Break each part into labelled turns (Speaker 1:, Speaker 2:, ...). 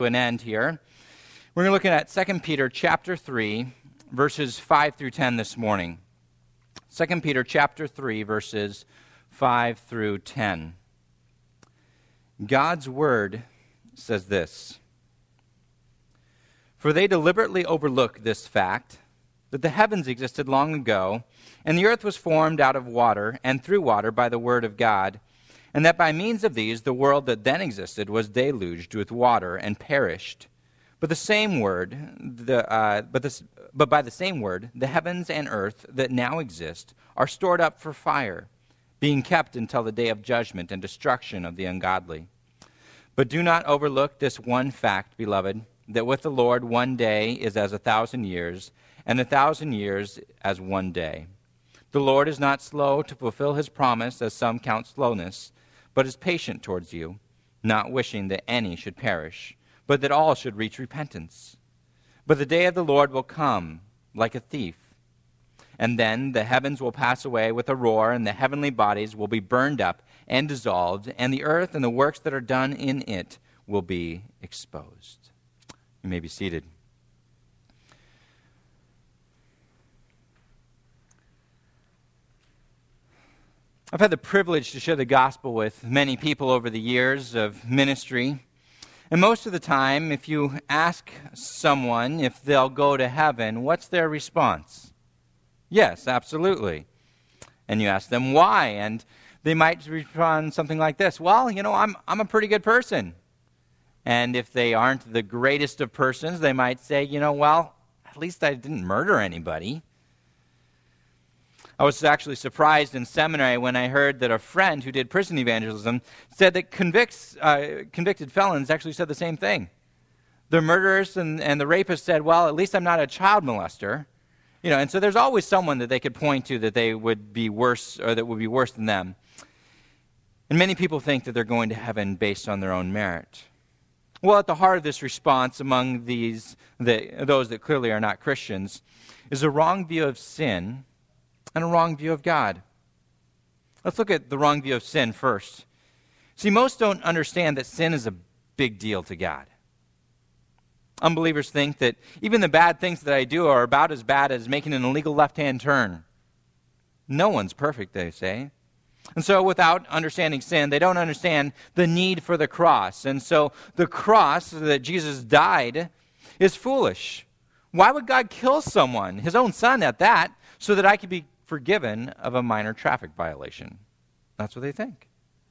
Speaker 1: an end here. We're going to look at 2 Peter chapter 3, verses 5 through 10 this morning. 2 Peter chapter 3, verses 5 through 10. God's word says this: "For they deliberately overlook this fact, that the heavens existed long ago, and the earth was formed out of water and through water by the word of God, and that by means of these the world that then existed was deluged with water and perished. But by the same word, the heavens and earth that now exist are stored up for fire, being kept until the day of judgment and destruction of the ungodly. But do not overlook this one fact, beloved, that with the Lord 1 day is as 1,000 years, and 1,000 years as 1 day. The Lord is not slow to fulfill his promise, as some count slowness, but is patient towards you, not wishing that any should perish, but that all should reach repentance. But the day of the Lord will come like a thief. And then the heavens will pass away with a roar, and the heavenly bodies will be burned up and dissolved, and the earth and the works that are done in it will be exposed." You may be seated. I've had the privilege to share the gospel with many people over the years of ministry. And most of the time, if you ask someone if they'll go to heaven, what's their response? Yes, absolutely. And you ask them why, and they might respond something like this: well, I'm a pretty good person. And if they aren't the greatest of persons, they might say, well, at least I didn't murder anybody. I was actually surprised in seminary when I heard that a friend who did prison evangelism said that convicted felons actually said the same thing. The murderers and the rapists said, well, at least I'm not a child molester. And so there's always someone that they could point to that they would be worse, or that would be worse than them. And many people think that they're going to heaven based on their own merit. Well, at the heart of this response among those that clearly are not Christians is a wrong view of sin and a wrong view of God. Let's look at the wrong view of sin first. See, most don't understand that sin is a big deal to God. Unbelievers think that even the bad things that I do are about as bad as making an illegal left-hand turn. No one's perfect, they say. And so without understanding sin, they don't understand the need for the cross. And so the cross that Jesus died is foolish. Why would God kill someone, his own son at that, so that I could be forgiven of a minor traffic violation? That's what they think.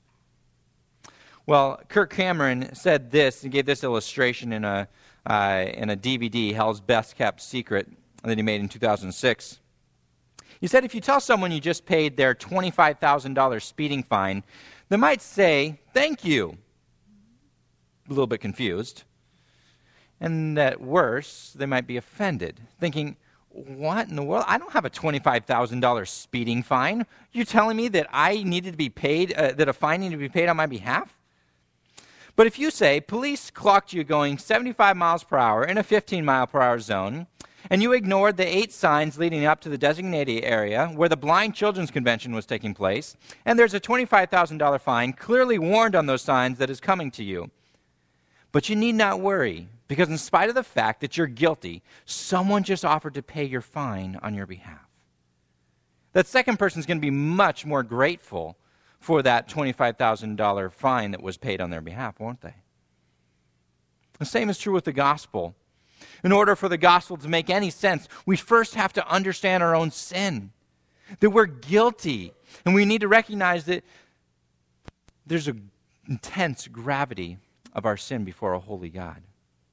Speaker 1: Well, Kirk Cameron said this and gave this illustration in a DVD, Hell's Best Kept Secret, that he made in 2006. He said if you tell someone you just paid their $25,000 speeding fine, they might say, "Thank you." A little bit confused. And at worse, they might be offended, thinking, what in the world? I don't have a $25,000 speeding fine. You're telling me that I needed to be paid, that a fine needed to be paid on my behalf? But if you say, police clocked you going 75 miles per hour in a 15-mile-per-hour zone, and you ignored the 8 signs leading up to the designated area where the Blind Children's Convention was taking place, and there's a $25,000 fine clearly warned on those signs that is coming to you. But you need not worry, because in spite of the fact that you're guilty, someone just offered to pay your fine on your behalf. That second person is going to be much more grateful for that $25,000 fine that was paid on their behalf, won't they? The same is true with the gospel. In order for the gospel to make any sense, we first have to understand our own sin, that we're guilty, and we need to recognize that there's an intense gravity of our sin before a holy God.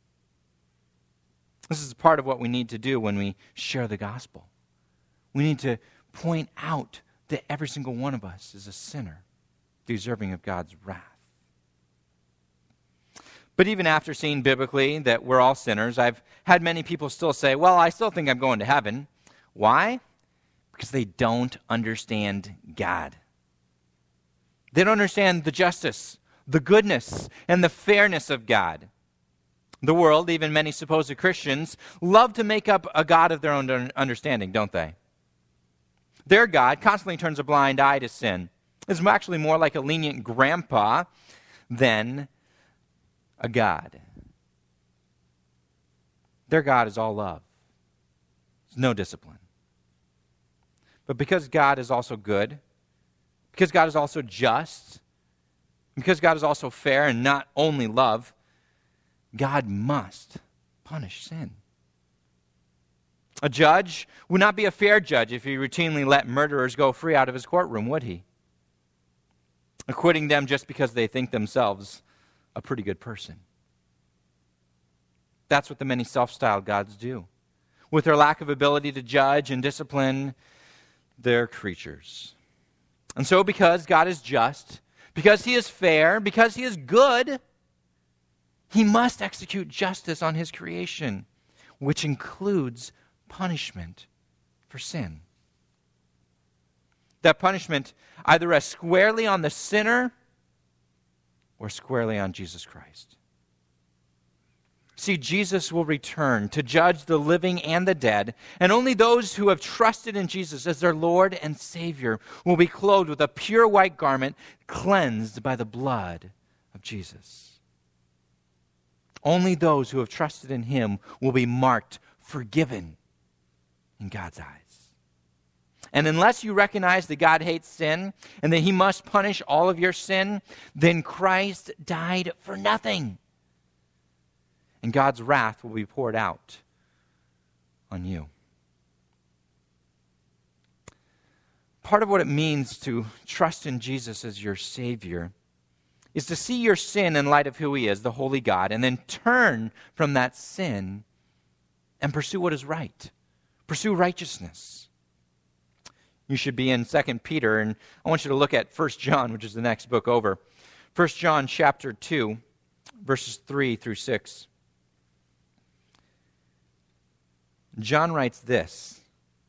Speaker 1: This is part of what we need to do when we share the gospel. We need to point out that every single one of us is a sinner, deserving of God's wrath. But even after seeing biblically that we're all sinners, I've had many people still say, well, I still think I'm going to heaven. Why? Because they don't understand God. They don't understand the justice, the goodness, and the fairness of God. The world, even many supposed Christians, love to make up a God of their own understanding, don't they? Their God constantly turns a blind eye to sin. It's actually more like a lenient grandpa than a God. Their God is all love. There's no discipline. But because God is also good, because God is also just, because God is also fair and not only love, God must punish sin. A judge would not be a fair judge if he routinely let murderers go free out of his courtroom, would he? Acquitting them just because they think themselves a pretty good person. That's what the many self-styled gods do. With their lack of ability to judge and discipline their creatures. And so because God is just, because he is fair, because he is good, he must execute justice on his creation, which includes punishment for sin. That punishment either rests squarely on the sinner or squarely on Jesus Christ. See, Jesus will return to judge the living and the dead, and only those who have trusted in Jesus as their Lord and Savior will be clothed with a pure white garment cleansed by the blood of Jesus. Only those who have trusted in him will be marked forgiven in God's eyes. And unless you recognize that God hates sin and that he must punish all of your sin, then Christ died for nothing. And God's wrath will be poured out on you. Part of what it means to trust in Jesus as your Savior is to see your sin in light of who he is, the holy God, and then turn from that sin and pursue what is right. Pursue righteousness. You should be in 2 Peter, and I want you to look at 1 John, which is the next book over. 1 John chapter 2, verses 3 through 6. John writes this.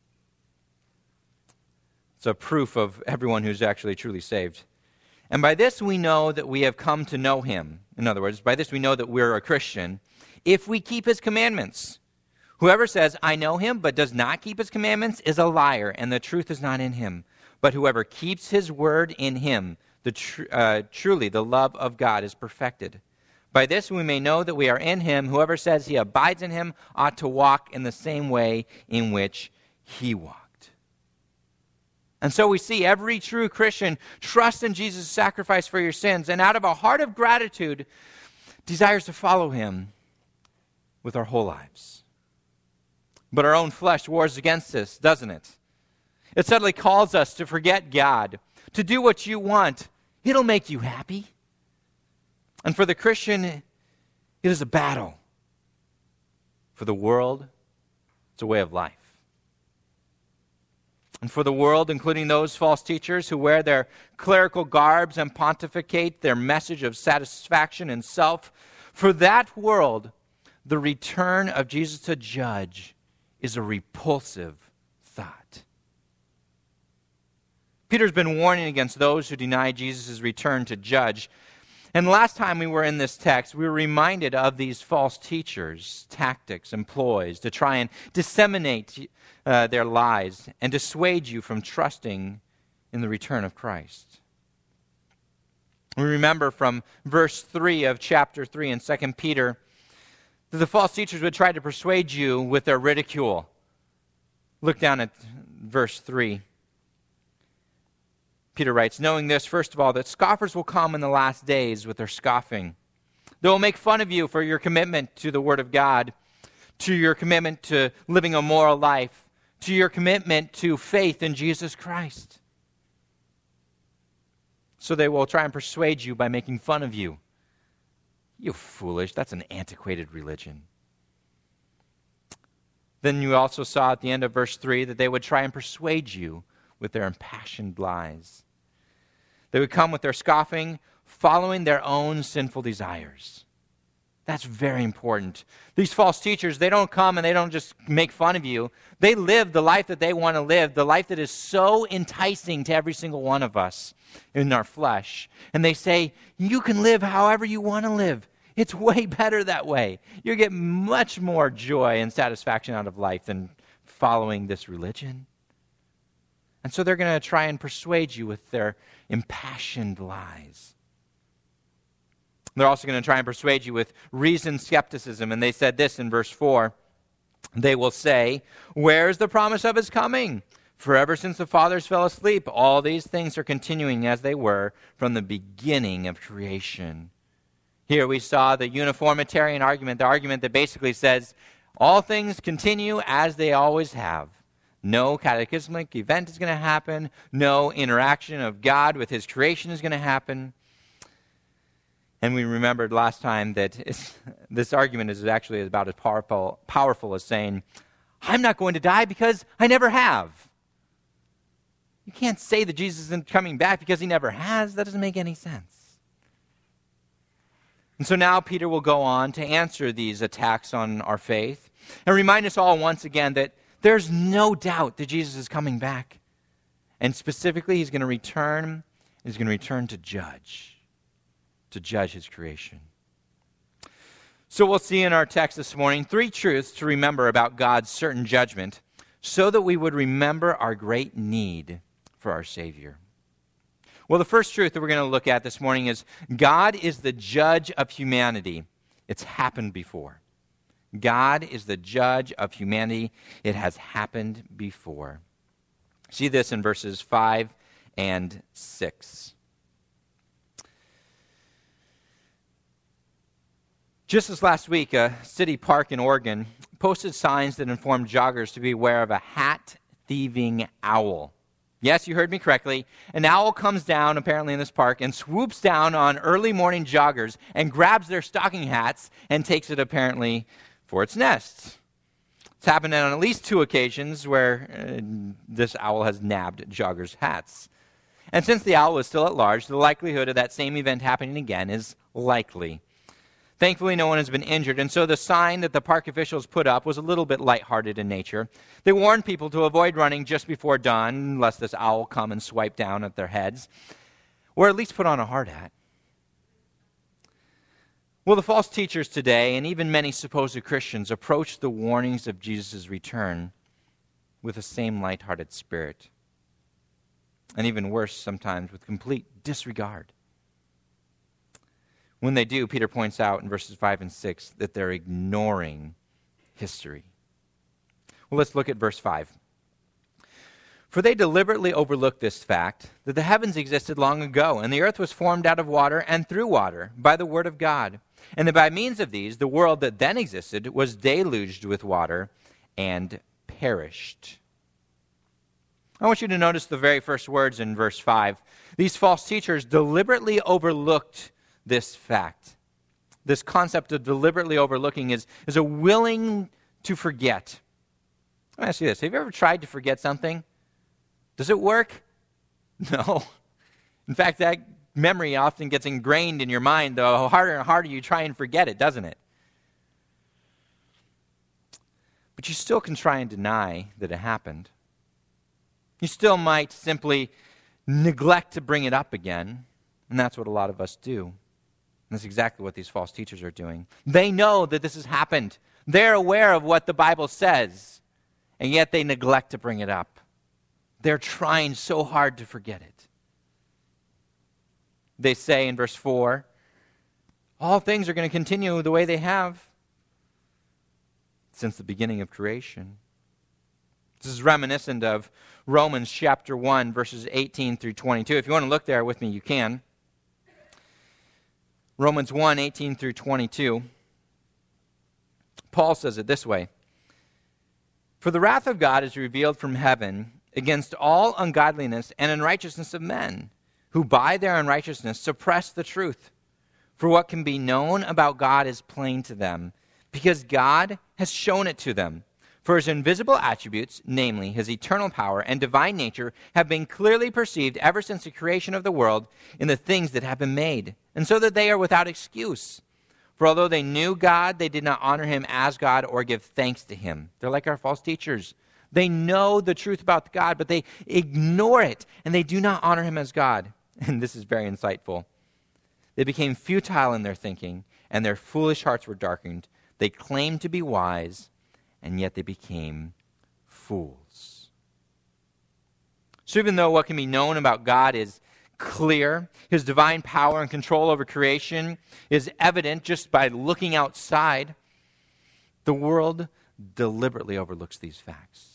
Speaker 1: It's a proof of everyone who's actually truly saved. And by this we know that we have come to know him. In other words, by this we know that we're a Christian, if we keep his commandments. Whoever says, I know him, but does not keep his commandments is a liar, and the truth is not in him. But whoever keeps his word in him, truly the love of God is perfected. By this we may know that we are in him. Whoever says he abides in him ought to walk in the same way in which he walked. And so we see every true Christian trust in Jesus' sacrifice for your sins, and out of a heart of gratitude desires to follow him with our whole lives. But our own flesh wars against us, doesn't it? It suddenly calls us to forget God, to do what you want. It'll make you happy. And for the Christian, it is a battle. For the world, it's a way of life. And for the world, including those false teachers who wear their clerical garbs and pontificate their message of satisfaction and self, for that world, the return of Jesus to judge is a repulsive thought. Peter's been warning against those who deny Jesus' return to judge. And last time we were in this text, we were reminded of these false teachers' tactics and ploys to try and disseminate their lies and dissuade you from trusting in the return of Christ. We remember from verse 3 of chapter 3 in 2 Peter that the false teachers would try to persuade you with their ridicule. Look down at verse 3. Peter writes, knowing this, first of all, that scoffers will come in the last days with their scoffing. They will make fun of you for your commitment to the Word of God, to your commitment to living a moral life, to your commitment to faith in Jesus Christ. So they will try and persuade you by making fun of you. You foolish, that's an antiquated religion. Then you also saw at the end of verse 3 that they would try and persuade you with their impassioned lies. They would come with their scoffing, following their own sinful desires. That's very important. These false teachers, they don't come and they don't just make fun of you. They live the life that they want to live, the life that is so enticing to every single one of us in our flesh. And they say, you can live however you want to live. It's way better that way. You get much more joy and satisfaction out of life than following this religion. And so they're going to try and persuade you with their impassioned lies. They're also going to try and persuade you with reasoned skepticism. And they said this in verse 4. They will say, "Where's the promise of his coming? For ever since the fathers fell asleep, all these things are continuing as they were from the beginning of creation." Here we saw the uniformitarian argument, the argument that basically says all things continue as they always have. No cataclysmic event is going to happen. No interaction of God with his creation is going to happen. And we remembered last time that this argument is actually about as powerful as saying, "I'm not going to die because I never have." You can't say that Jesus isn't coming back because he never has. That doesn't make any sense. And so now Peter will go on to answer these attacks on our faith and remind us all once again that there's no doubt that Jesus is coming back. And specifically, he's going to return to judge his creation. So we'll see in our text this morning 3 truths to remember about God's certain judgment so that we would remember our great need for our Savior. Well, the first truth that we're going to look at this morning is God is the judge of humanity. It's happened before. God is the judge of humanity. It has happened before. See this in verses 5 and 6. Just this last week, a city park in Oregon posted signs that informed joggers to be aware of a hat-thieving owl. Yes, you heard me correctly. An owl comes down, apparently in this park, and swoops down on early morning joggers and grabs their stocking hats and takes it apparently for its nest. It's happened on at least 2 occasions where this owl has nabbed joggers' hats. And since the owl is still at large, the likelihood of that same event happening again is likely. Thankfully, no one has been injured, and so the sign that the park officials put up was a little bit lighthearted in nature. They warned people to avoid running just before dawn, lest this owl come and swipe down at their heads, or at least put on a hard hat. Well, the false teachers today, and even many supposed Christians, approach the warnings of Jesus' return with the same lighthearted spirit, and even worse sometimes, with complete disregard. When they do, Peter points out in verses 5 and 6 that they're ignoring history. Well, let's look at verse 5. "For they deliberately overlooked this fact, that the heavens existed long ago, and the earth was formed out of water and through water, by the word of God. And that by means of these, the world that then existed was deluged with water and perished." I want you to notice the very first words in verse 5. These false teachers deliberately overlooked this fact. This concept of deliberately overlooking is a willing to forget. Let me ask you this. Have you ever tried to forget something? Does it work? No. In fact, that memory often gets ingrained in your mind, the harder and harder you try and forget it, doesn't it? But you still can try and deny that it happened. You still might simply neglect to bring it up again, and that's what a lot of us do. And that's exactly what these false teachers are doing. They know that this has happened. They're aware of what the Bible says, and yet they neglect to bring it up. They're trying so hard to forget it. They say in verse 4, all things are going to continue the way they have since the beginning of creation. This is reminiscent of Romans chapter 1, verses 18 through 22. If you want to look there with me, you can. Romans 1, 18 through 22. Paul says it this way. "For the wrath of God is revealed from heaven against all ungodliness and unrighteousness of men, who by their unrighteousness suppress the truth. For what can be known about God is plain to them, because God has shown it to them. For his invisible attributes, namely his eternal power and divine nature, have been clearly perceived ever since the creation of the world in the things that have been made, and so that they are without excuse. For although they knew God, they did not honor him as God or give thanks to him." They're like our false teachers. They know the truth about God, but they ignore it, and they do not honor him as God. And this is very insightful. "They became futile in their thinking, and their foolish hearts were darkened. They claimed to be wise, and yet they became fools." So even though what can be known about God is clear, his divine power and control over creation is evident just by looking outside, the world deliberately overlooks these facts.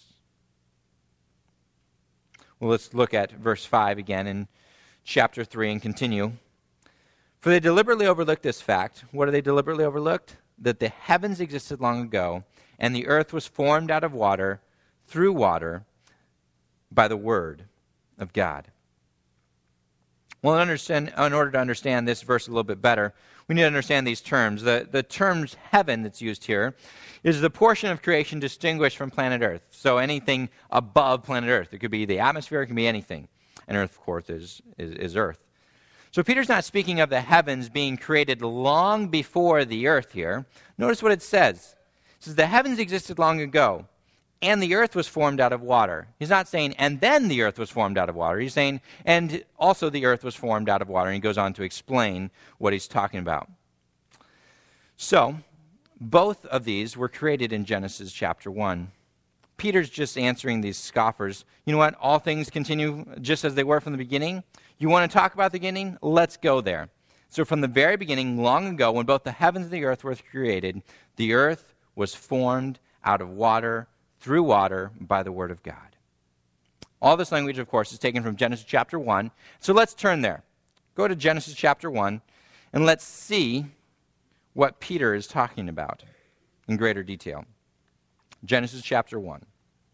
Speaker 1: Well, let's look at verse 5 again in chapter 3 and continue. For they deliberately overlooked this fact. What are they deliberately overlooked? That the heavens existed long ago, and the earth was formed out of water, through water, by the word of God. Well, in order to understand this verse a little bit better, we need to understand these terms. The terms heaven that's used here is the portion of creation distinguished from planet Earth. So anything above planet Earth. It could be the atmosphere, it can be anything. And Earth, of course, is Earth. So Peter's not speaking of the heavens being created long before the earth here. Notice what it says. It says, the heavens existed long ago, and the earth was formed out of water. He's not saying, and then the earth was formed out of water. He's saying, and also the earth was formed out of water. And he goes on to explain what he's talking about. So, both of these were created in Genesis chapter 1. Peter's just answering these scoffers. You know what? All things continue just as they were from the beginning. You want to talk about the beginning? Let's go there. So from the very beginning, long ago, when both the heavens and the earth were created, the earth was formed out of water, through water, by the word of God. All this language, of course, is taken from Genesis chapter 1. So let's turn there. Go to Genesis chapter 1, and let's see what Peter is talking about in greater detail. Genesis chapter 1.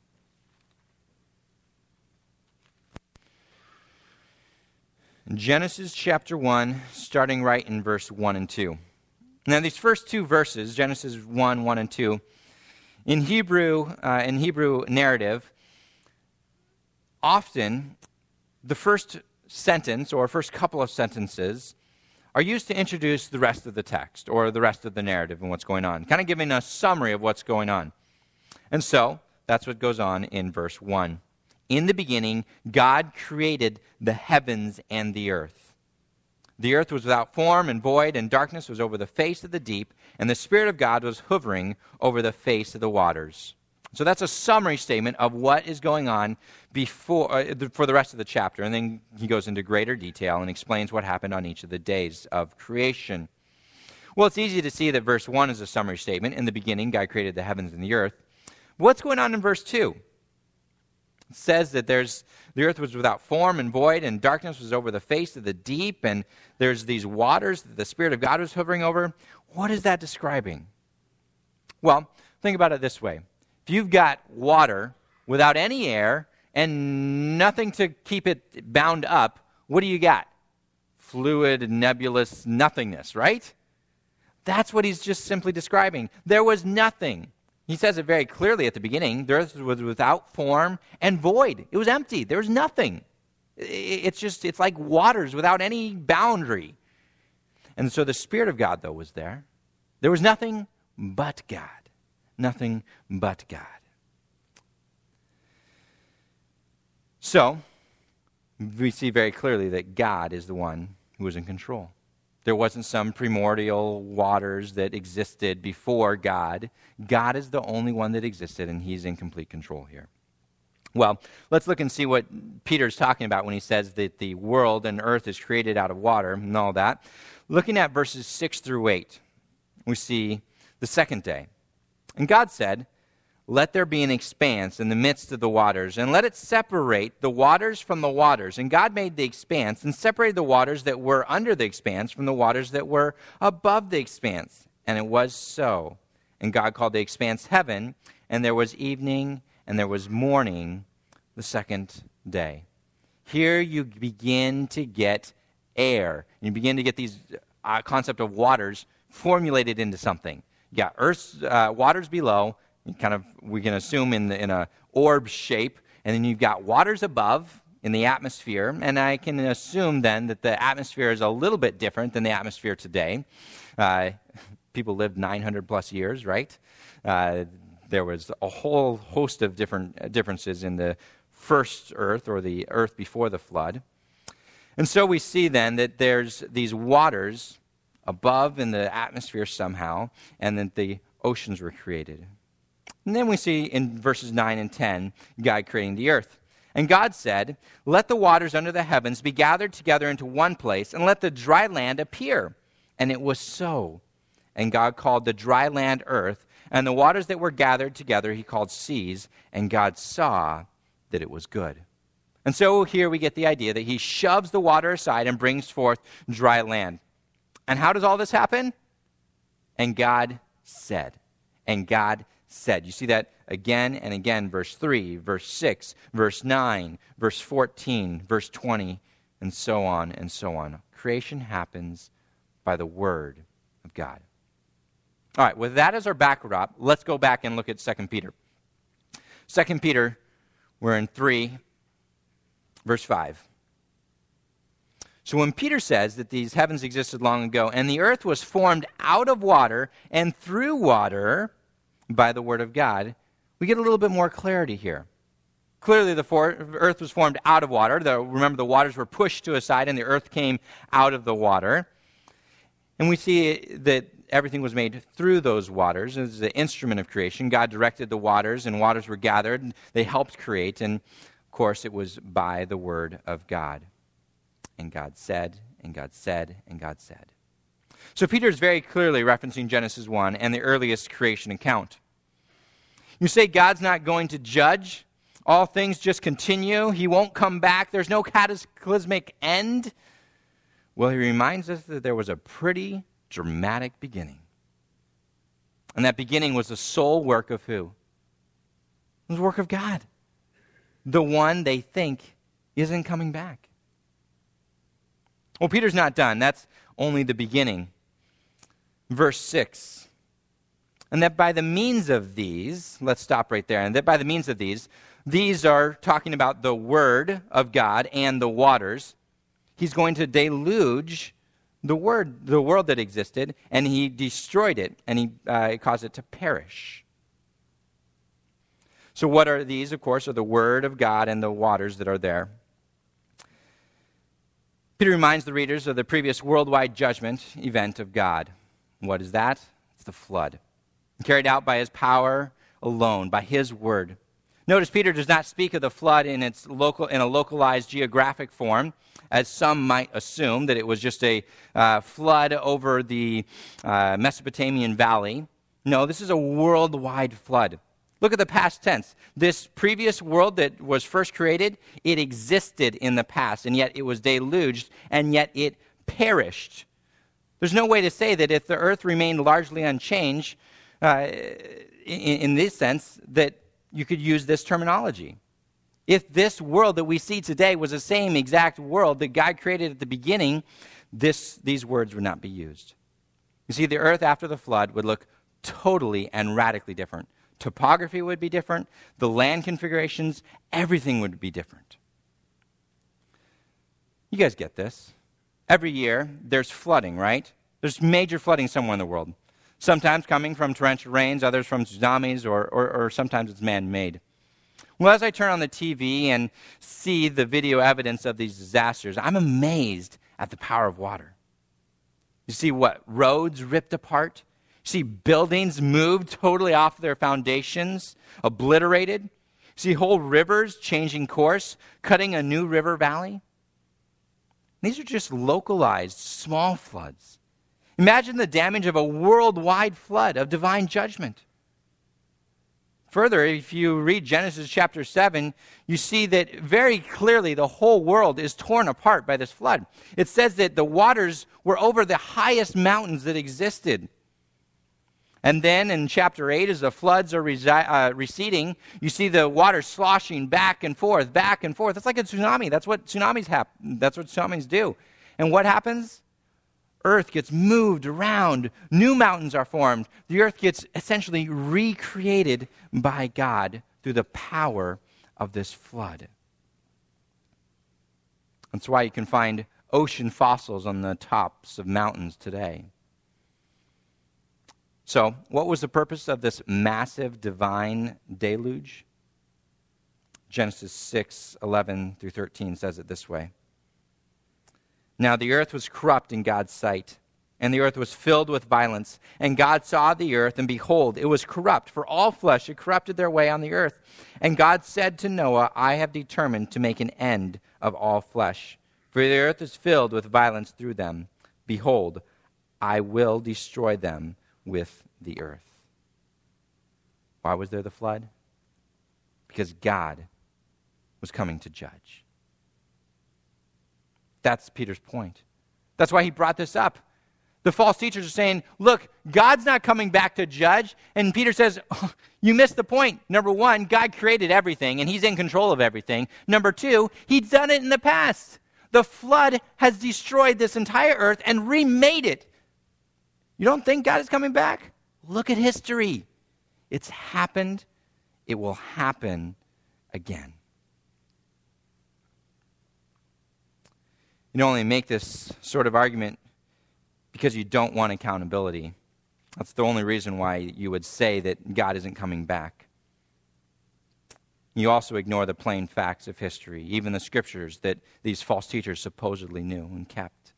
Speaker 1: Genesis chapter 1, starting right in verse 1 and 2. Now, these first two verses, Genesis 1, 1 and 2, in Hebrew narrative, often the first sentence or first couple of sentences are used to introduce the rest of the text or the rest of the narrative and what's going on, kind of giving a summary of what's going on. And so, that's what goes on in verse 1. In the beginning, God created the heavens and the earth. The earth was without form and void, and darkness was over the face of the deep, and the Spirit of God was hovering over the face of the waters. So that's a summary statement of what is going on for the rest of the chapter. And then he goes into greater detail and explains what happened on each of the days of creation. Well, it's easy to see that verse 1 is a summary statement. In the beginning, God created the heavens and the earth. What's going on in verse 2? It says that the earth was without form and void, and darkness was over the face of the deep, and there's these waters that the Spirit of God was hovering over. What is that describing? Well, think about it this way. If you've got water without any air and nothing to keep it bound up, what do you got? Fluid, nebulous nothingness, right? That's what he's just simply describing. There was nothing. He says it very clearly at the beginning. The earth was without form and void. It was empty. There was nothing. It's like waters without any boundary. And so the Spirit of God, though, was there. There was nothing but God. Nothing but God. So, we see very clearly that God is the one who is in control. There wasn't some primordial waters that existed before God. God is the only one that existed, and he's in complete control here. Well, let's look and see what Peter's talking about when he says that the world and earth is created out of water and all that. Looking at verses 6 through 8, we see the second day. And God said, "Let there be an expanse in the midst of the waters, and let it separate the waters from the waters." And God made the expanse and separated the waters that were under the expanse from the waters that were above the expanse. And it was so. And God called the expanse heaven, and there was evening and there was morning the second day. Here you begin to get air. You begin to get these concept of waters formulated into something. You got earth's waters below, we can assume in a orb shape, and then you've got waters above in the atmosphere, and I can assume then that the atmosphere is a little bit different than the atmosphere today. People lived 900 plus years, right? There was a whole host of differences in the first earth, or the earth before the flood. And so we see then that there's these waters above in the atmosphere somehow, and that the oceans were created. And then we see in verses 9 and 10, God creating the earth. And God said, "Let the waters under the heavens be gathered together into one place, and let the dry land appear." And it was so. And God called the dry land earth, and the waters that were gathered together he called seas, and God saw that it was good. And so here we get the idea that he shoves the water aside and brings forth dry land. And how does all this happen? And God said. And God said. You see that again and again, verse 3, verse 6, verse 9, verse 14, verse 20, and so on and so on. Creation happens by the word of God. All right, with that as our backdrop, let's go back and look at 2 Peter. 2 Peter, we're in 3, verse 5. So when Peter says that these heavens existed long ago, and the earth was formed out of water and through water by the word of God, we get a little bit more clarity here. Clearly, the earth was formed out of water. Remember, the waters were pushed to a side, and the earth came out of the water. And we see that everything was made through those waters. It was the instrument of creation. God directed the waters, and waters were gathered. They helped create, and of course, it was by the word of God. And God said, and God said, and God said. So Peter is very clearly referencing Genesis 1 and the earliest creation account. You say God's not going to judge? All things just continue? He won't come back? There's no cataclysmic end? Well, he reminds us that there was a pretty dramatic beginning. And that beginning was the sole work of who? It was the work of God. The one they think isn't coming back. Well, Peter's not done. That's only the beginning. Verse 6. And that by the means of these, let's stop right there, and that by the means of these are talking about the word of God and the waters. He's going to deluge the world that existed, and he destroyed it, and he caused it to perish. So what are these? Of course, are the word of God and the waters that are there. Peter reminds the readers of the previous worldwide judgment event of God. What is that? It's the flood. Carried out by his power alone, by his word. Notice Peter does not speak of the flood in a localized geographic form, as some might assume, that it was just a flood over the Mesopotamian valley. No, this is a worldwide flood. Look at the past tense. This previous world that was first created, it existed in the past, and yet it was deluged, and yet it perished. There's no way to say that if the earth remained largely unchanged, in this sense, that you could use this terminology. If this world that we see today was the same exact world that God created at the beginning, these words would not be used. You see, the earth after the flood would look totally and radically different. Topography would be different. The land configurations, everything would be different. You guys get this. Every year, there's flooding, right? There's major flooding somewhere in the world. Sometimes coming from torrential rains, others from tsunamis, or sometimes it's man-made. Well, as I turn on the TV and see the video evidence of these disasters, I'm amazed at the power of water. You see what? Roads ripped apart. You see buildings moved totally off their foundations, obliterated. You see whole rivers changing course, cutting a new river valley. These are just localized, small floods. Imagine the damage of a worldwide flood of divine judgment. Further, if you read Genesis chapter 7, you see that very clearly the whole world is torn apart by this flood. It says that the waters were over the highest mountains that existed. And then in chapter 8, as the floods are receding, you see the water sloshing back and forth, back and forth. It's like a tsunami. That's what tsunamis do. And what happens? Earth gets moved around. New mountains are formed. The earth gets essentially recreated by God through the power of this flood. That's why you can find ocean fossils on the tops of mountains today. So, what was the purpose of this massive divine deluge? Genesis 6:11-13 says it this way. Now the earth was corrupt in God's sight, and the earth was filled with violence. And God saw the earth, and behold, it was corrupt, for all flesh had corrupted their way on the earth. And God said to Noah, I have determined to make an end of all flesh, for the earth is filled with violence through them. Behold, I will destroy them with the earth. Why was there the flood? Because God was coming to judge. That's Peter's point. That's why he brought this up. The false teachers are saying, look, God's not coming back to judge. And Peter says, oh, you missed the point. Number one, God created everything, and he's in control of everything. Number two, he's done it in the past. The flood has destroyed this entire earth and remade it. You don't think God is coming back? Look at history. It's happened. It will happen again. You only make this sort of argument because you don't want accountability. That's the only reason why you would say that God isn't coming back. You also ignore the plain facts of history, even the scriptures that these false teachers supposedly knew and kept.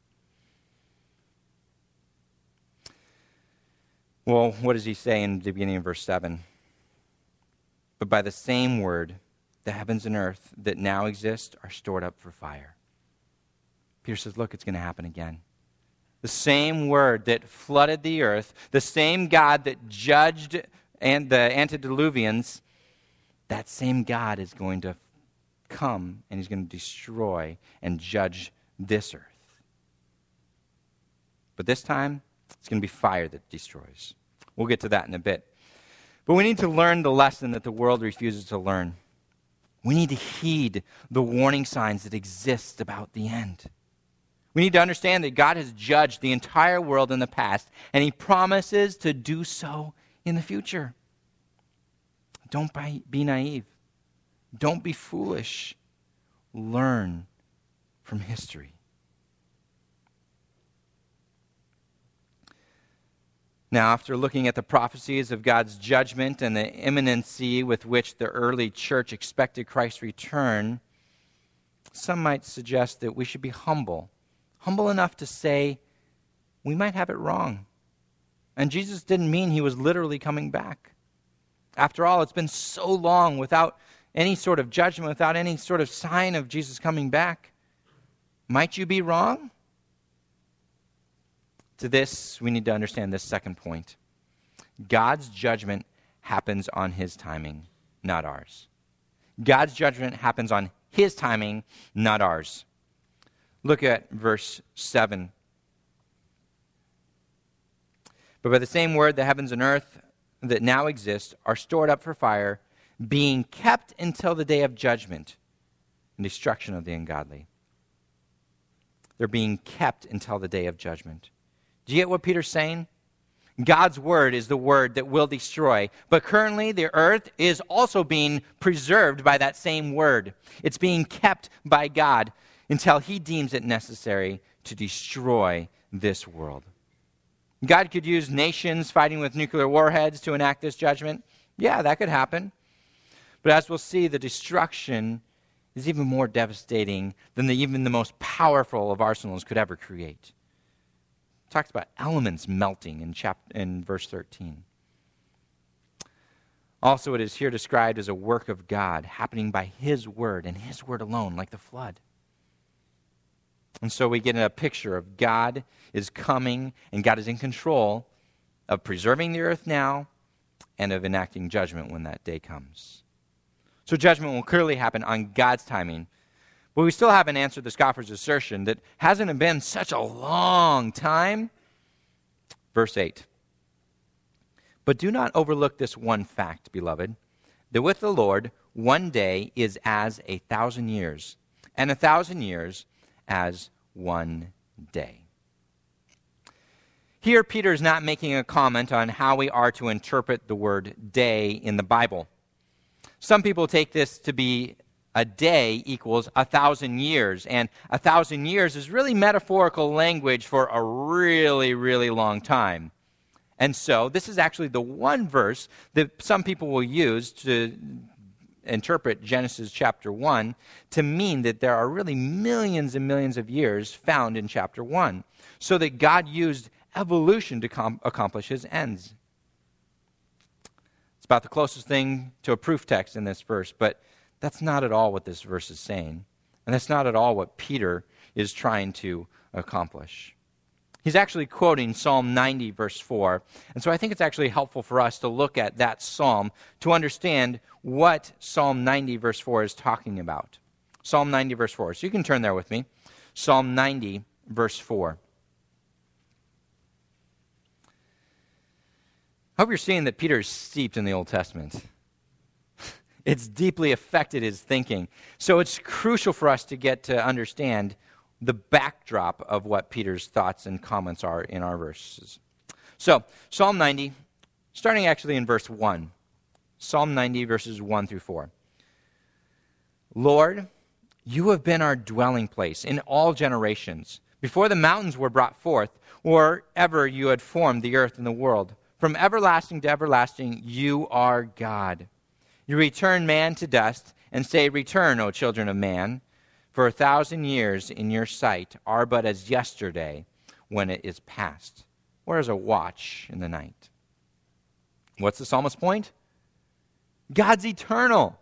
Speaker 1: Well, what does he say in the beginning of verse 7? But by the same word, the heavens and earth that now exist are stored up for fire. Peter says, look, it's going to happen again. The same word that flooded the earth, the same God that judged and the antediluvians, that same God is going to come and he's going to destroy and judge this earth. But this time, it's going to be fire that destroys. We'll get to that in a bit. But we need to learn the lesson that the world refuses to learn. We need to heed the warning signs that exist about the end. We need to understand that God has judged the entire world in the past, and he promises to do so in the future. Don't be naive. Don't be foolish. Learn from history. Now, after looking at the prophecies of God's judgment and the imminency with which the early church expected Christ's return, some might suggest that we should be humble enough to say we might have it wrong. And Jesus didn't mean he was literally coming back. After all, it's been so long without any sort of judgment, without any sort of sign of Jesus coming back. Might you be wrong? To this, we need to understand this second point. God's judgment happens on his timing, not ours. God's judgment happens on his timing, not ours. Look at verse 7. But by the same word, the heavens and earth that now exist are stored up for fire, being kept until the day of judgment and destruction of the ungodly. They're being kept until the day of judgment. Do you get what Peter's saying? God's word is the word that will destroy. But currently, the earth is also being preserved by that same word. It's being kept by God until he deems it necessary to destroy this world. God could use nations fighting with nuclear warheads to enact this judgment. Yeah, that could happen. But as we'll see, the destruction is even more devastating than even the most powerful of arsenals could ever create. It talks about elements melting in verse 13. Also, it is here described as a work of God happening by his word and his word alone, like the flood. And so we get a picture of God is coming and God is in control of preserving the earth now and of enacting judgment when that day comes. So judgment will clearly happen on God's timing. But we still haven't answered the scoffer's assertion that hasn't it been such a long time? Verse 8. But do not overlook this one fact, beloved, that with the Lord 1 day is as 1,000 years, and 1,000 years as 1 day. Here, Peter is not making a comment on how we are to interpret the word day in the Bible. Some people take this to be a day equals 1,000 years, and 1,000 years is really metaphorical language for a really, really long time. And so this is actually the one verse that some people will use to interpret Genesis chapter 1 to mean that there are really millions and millions of years found in chapter 1, so that God used evolution to accomplish his ends. It's about the closest thing to a proof text in this verse, but that's not at all what this verse is saying. And that's not at all what Peter is trying to accomplish. He's actually quoting Psalm 90, verse 4. And so I think it's actually helpful for us to look at that psalm to understand what Psalm 90, verse 4 is talking about. Psalm 90, verse 4. So you can turn there with me. Psalm 90, verse 4. I hope you're seeing that Peter is steeped in the Old Testament. It's deeply affected his thinking. So it's crucial for us to get to understand the backdrop of what Peter's thoughts and comments are in our verses. So, Psalm 90, starting actually in verse 1. Psalm 90, verses 1 through 4. Lord, you have been our dwelling place in all generations. Before the mountains were brought forth, or ever you had formed the earth and the world. From everlasting to everlasting, you are God. You return man to dust and say, Return, O children of man. For 1,000 years in your sight are but as yesterday when it is past, or as a watch in the night. What's the psalmist's point? God's eternal.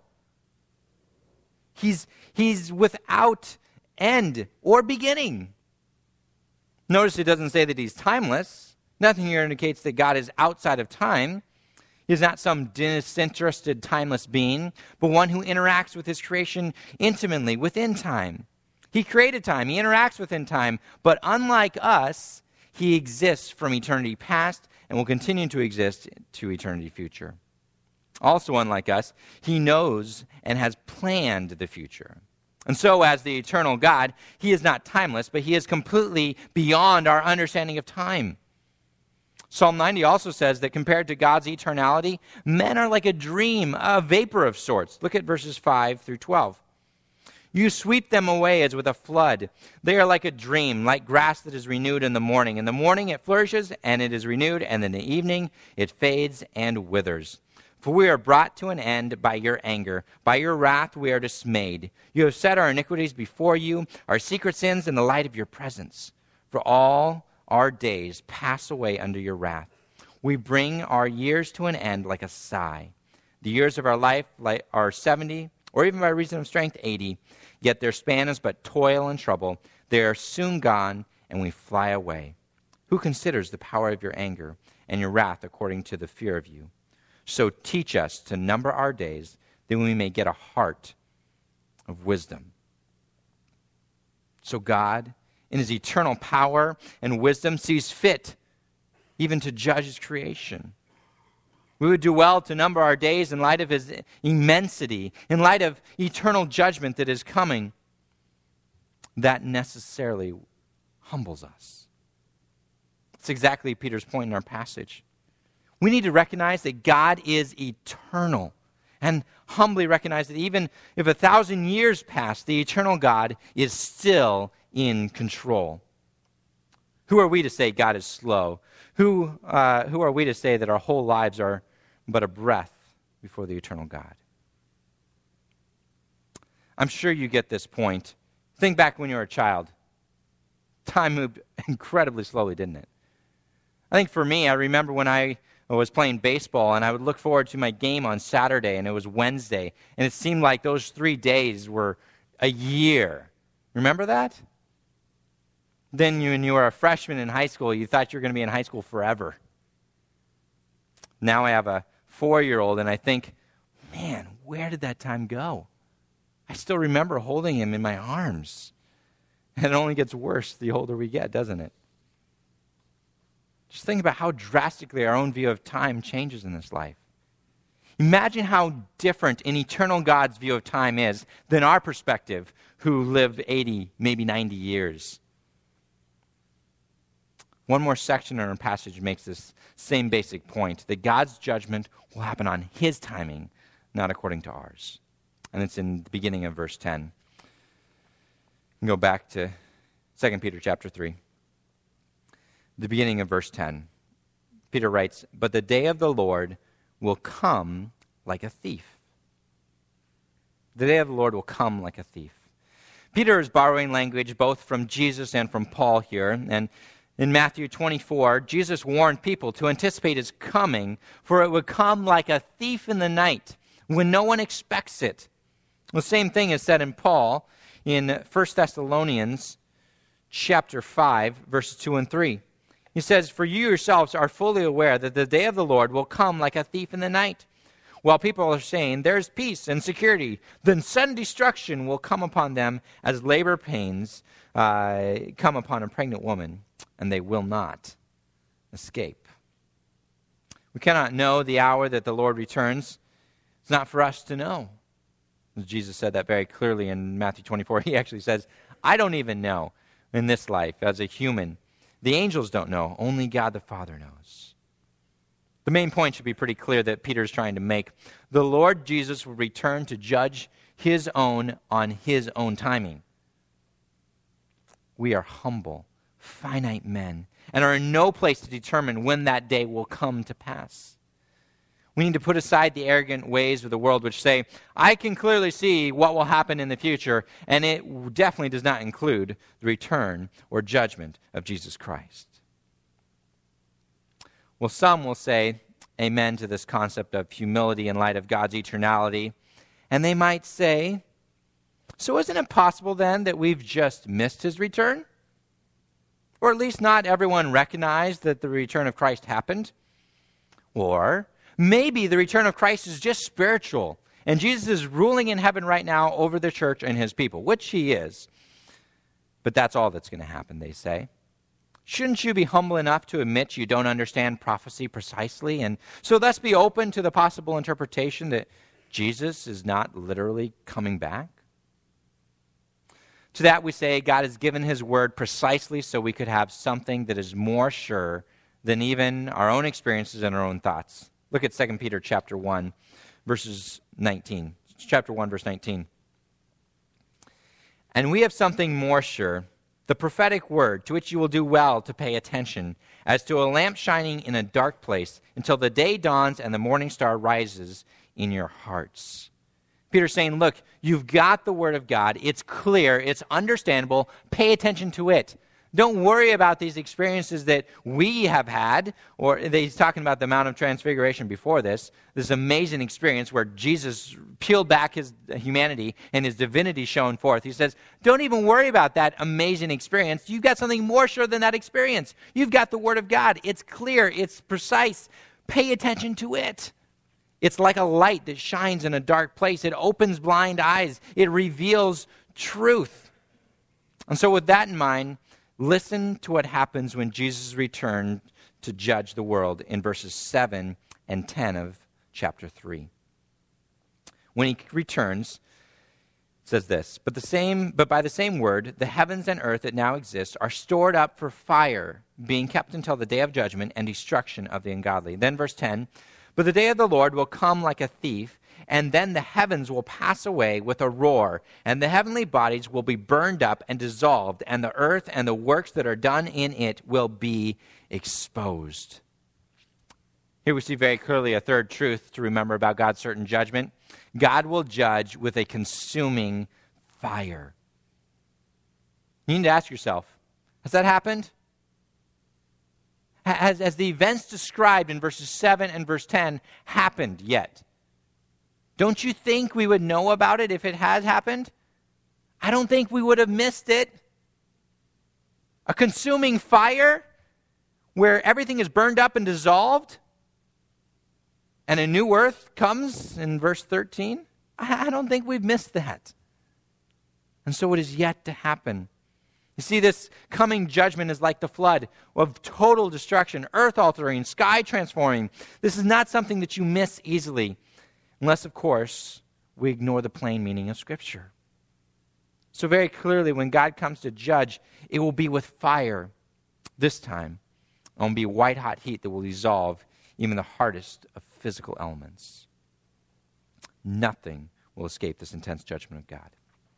Speaker 1: He's without end or beginning. Notice it doesn't say that he's timeless. Nothing here indicates that God is outside of time. He's not some disinterested, timeless being, but one who interacts with his creation intimately within time. He created time. He interacts within time. But unlike us, he exists from eternity past and will continue to exist to eternity future. Also, unlike us, he knows and has planned the future. And so, as the eternal God, he is not timeless, but he is completely beyond our understanding of time. Psalm 90 also says that compared to God's eternality, men are like a dream, a vapor of sorts. Look at verses 5 through 12. You sweep them away as with a flood. They are like a dream, like grass that is renewed in the morning. In the morning it flourishes, and it is renewed, and in the evening it fades and withers. For we are brought to an end by your anger. By your wrath we are dismayed. You have set our iniquities before you, our secret sins in the light of your presence. For all our days pass away under your wrath. We bring our years to an end like a sigh. The years of our life are 70, or even by reason of strength, 80. Yet their span is but toil and trouble. They are soon gone, and we fly away. Who considers the power of your anger and your wrath according to the fear of you? So teach us to number our days, that we may get a heart of wisdom. So God, in his eternal power and wisdom, sees fit even to judge his creation. We would do well to number our days in light of his immensity, in light of eternal judgment that is coming. That necessarily humbles us. That's exactly Peter's point in our passage. We need to recognize that God is eternal and humbly recognize that even if 1,000 years pass, the eternal God is still in control. Who are we to say God is slow? Who are we to say that our whole lives are but a breath before the eternal God? I'm sure you get this point. Think back when you were a child. Time moved incredibly slowly, didn't it? I think for me, I remember when I was playing baseball and I would look forward to my game on Saturday and it was Wednesday, and it seemed like those 3 days were a year. Remember that? Then when you were a freshman in high school, you thought you were going to be in high school forever. Now I have a 4-year-old and I think, man, where did that time go? I still remember holding him in my arms. And it only gets worse the older we get, doesn't it? Just think about how drastically our own view of time changes in this life. Imagine how different an eternal God's view of time is than our perspective, who live 80, maybe 90 years. One more section in our passage makes this same basic point, that God's judgment will happen on his timing, not according to ours. And it's in the beginning of verse 10. You can go back to 2 Peter chapter 3. The beginning of verse 10. Peter writes, "But the day of the Lord will come like a thief." The day of the Lord will come like a thief. Peter is borrowing language both from Jesus and from Paul here. And in Matthew 24, Jesus warned people to anticipate his coming, for it would come like a thief in the night when no one expects it. The same thing is said in Paul in 1 Thessalonians chapter 5, verses 2 and 3. He says, "For you yourselves are fully aware that the day of the Lord will come like a thief in the night. While people are saying, 'There's peace and security,' then sudden destruction will come upon them as labor pains come upon a pregnant woman, and they will not escape." We cannot know the hour that the Lord returns. It's not for us to know. Jesus said that very clearly in Matthew 24. He actually says, "I don't even know in this life as a human. The angels don't know. Only God the Father knows." The main point should be pretty clear that Peter is trying to make. The Lord Jesus will return to judge his own on his own timing. We are humble, finite men, and are in no place to determine when that day will come to pass. We need to put aside the arrogant ways of the world which say, "I can clearly see what will happen in the future," and it definitely does not include the return or judgment of Jesus Christ. Well, some will say amen to this concept of humility in light of God's eternality, and they might say, "So isn't it possible then that we've just missed his return? Or at least not everyone recognized that the return of Christ happened? Or maybe the return of Christ is just spiritual, and Jesus is ruling in heaven right now over the church and his people," which he is. But that's all that's going to happen, they say. Shouldn't you be humble enough to admit you don't understand prophecy precisely, and so thus be open to the possible interpretation that Jesus is not literally coming back? To that we say God has given his word precisely so we could have something that is more sure than even our own experiences and our own thoughts. Look at 2 Peter chapter 1, verses 19. Chapter 1, verse 19. "And we have something more sure, the prophetic word, to which you will do well to pay attention, as to a lamp shining in a dark place, until the day dawns and the morning star rises in your hearts." Peter's saying, look, you've got the word of God. It's clear. It's understandable. Pay attention to it. Don't worry about these experiences that we have had, or he's talking about the Mount of Transfiguration before this amazing experience where Jesus peeled back his humanity and his divinity shone forth. He says, don't even worry about that amazing experience. You've got something more sure than that experience. You've got the Word of God. It's clear. It's precise. Pay attention to it. It's like a light that shines in a dark place. It opens blind eyes. It reveals truth. And so with that in mind, listen to what happens when Jesus returned to judge the world in verses 7 and 10 of chapter 3. When he returns, it says this, but by the same word, the heavens and earth that now exist are stored up for fire, being kept until the day of judgment and destruction of the ungodly. Then verse 10, but the day of the Lord will come like a thief, and then the heavens will pass away with a roar, and the heavenly bodies will be burned up and dissolved, and the earth and the works that are done in it will be exposed. Here we see very clearly a third truth to remember about God's certain judgment. God will judge with a consuming fire. You need to ask yourself, has that happened? Has the events described in verses 7 and verse 10 happened yet? Don't you think we would know about it if it has happened? I don't think we would have missed it. A consuming fire where everything is burned up and dissolved, and a new earth comes in verse 13. I don't think we've missed that. And so it is yet to happen. You see, this coming judgment is like the flood of total destruction, earth altering, sky transforming. This is not something that you miss easily. Unless, of course, we ignore the plain meaning of Scripture. So very clearly, when God comes to judge, it will be with fire. This time, it will be white-hot heat that will dissolve even the hardest of physical elements. Nothing will escape this intense judgment of God.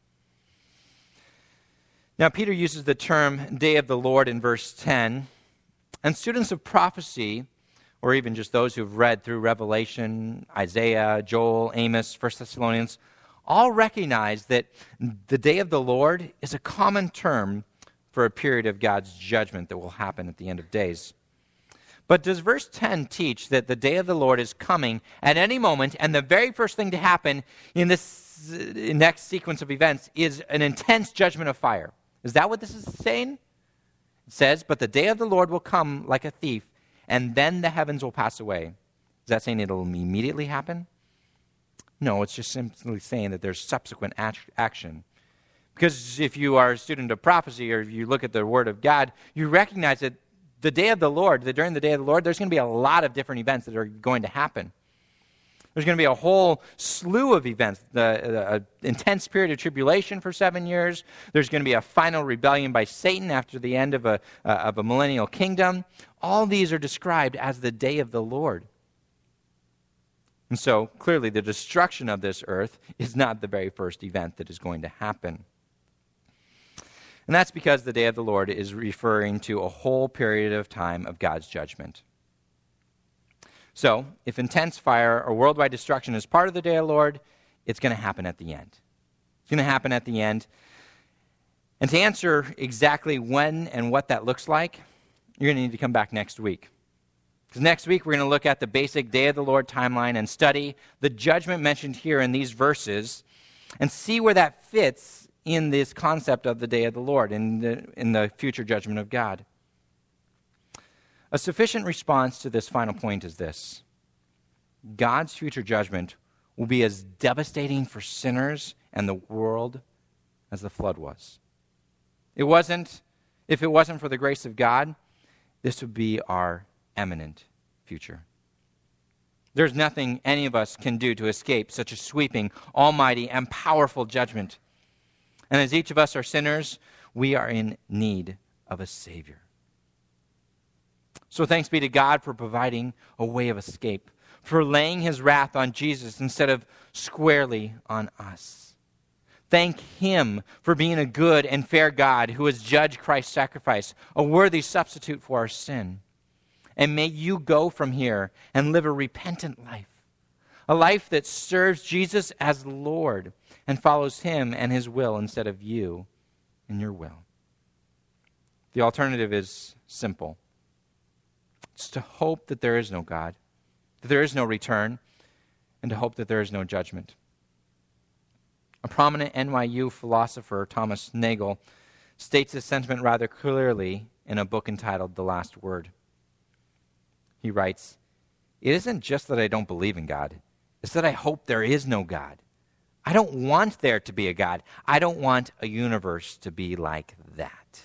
Speaker 1: Now, Peter uses the term day of the Lord in verse 10, and students of prophecy, or even just those who've read through Revelation, Isaiah, Joel, Amos, 1 Thessalonians, all recognize that the day of the Lord is a common term for a period of God's judgment that will happen at the end of days. But does verse 10 teach that the day of the Lord is coming at any moment, and the very first thing to happen in this next sequence of events is an intense judgment of fire? Is that what this is saying? says, but the day of the Lord will come like a thief, and then the heavens will pass away. Is that saying it'll immediately happen? No, it's just simply saying that there's subsequent action. Because if you are a student of prophecy, or if you look at the Word of God, you recognize that the day of the Lord, that during the day of the Lord, there's going to be a lot of different events that are going to happen. There's going to be a whole slew of events, the intense period of tribulation for 7 years. There's going to be a final rebellion by Satan after the end of a millennial kingdom. All these are described as the day of the Lord. And so, clearly, the destruction of this earth is not the very first event that is going to happen. And that's because the day of the Lord is referring to a whole period of time of God's judgment. So, if intense fire or worldwide destruction is part of the day of the Lord, it's going to happen at the end. It's going to happen at the end. And to answer exactly when and what that looks like, you're going to need to come back next week. Because next week we're going to look at the basic day of the Lord timeline and study the judgment mentioned here in these verses and see where that fits in this concept of the day of the Lord, in the future judgment of God. A sufficient response to this final point is this: God's future judgment will be as devastating for sinners and the world as the flood was. If it wasn't for the grace of God, this would be our imminent future. There's nothing any of us can do to escape such a sweeping, almighty, and powerful judgment. And as each of us are sinners, we are in need of a Savior. So thanks be to God for providing a way of escape, for laying his wrath on Jesus instead of squarely on us. Thank him for being a good and fair God who has judged Christ's sacrifice, a worthy substitute for our sin. And may you go from here and live a repentant life, a life that serves Jesus as Lord and follows him and his will instead of you and your will. The alternative is simple. It's to hope that there is no God, that there is no return, and to hope that there is no judgment. A prominent NYU philosopher, Thomas Nagel, states this sentiment rather clearly in a book entitled The Last Word. He writes, "It isn't just that I don't believe in God. It's that I hope there is no God. I don't want there to be a God. I don't want a universe to be like that."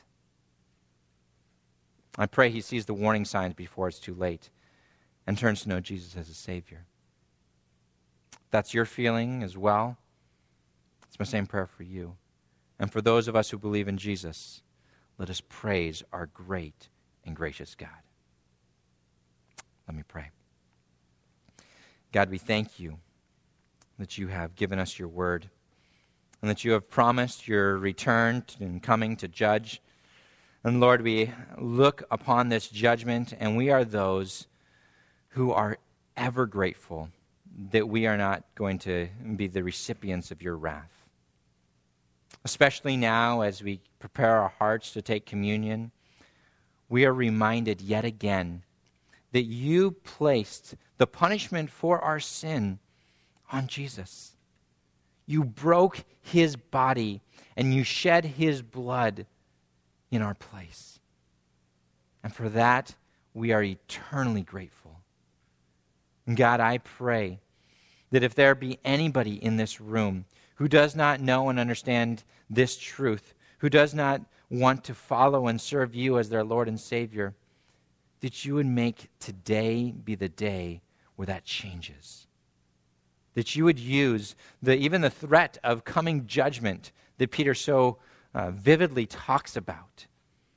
Speaker 1: I pray he sees the warning signs before it's too late and turns to know Jesus as a Savior. If that's your feeling as well, it's my same prayer for you. And for those of us who believe in Jesus, let us praise our great and gracious God. Let me pray. God, we thank you that you have given us your word and that you have promised your return and coming to judge. And Lord, we look upon this judgment and we are those who are ever grateful that we are not going to be the recipients of your wrath. Especially now as we prepare our hearts to take communion, we are reminded yet again that you placed the punishment for our sin on Jesus. You broke his body and you shed his blood in our place. And for that, we are eternally grateful. And God, I pray that if there be anybody in this room who does not know and understand this truth, who does not want to follow and serve you as their Lord and Savior, that you would make today be the day where that changes. That you would use even the threat of coming judgment that Peter so vividly talks about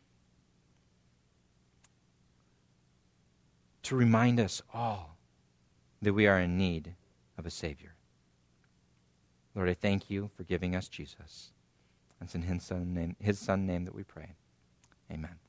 Speaker 1: to remind us all that we are in need of a Savior. Lord, I thank you for giving us Jesus. It's in his Son's name that we pray. Amen.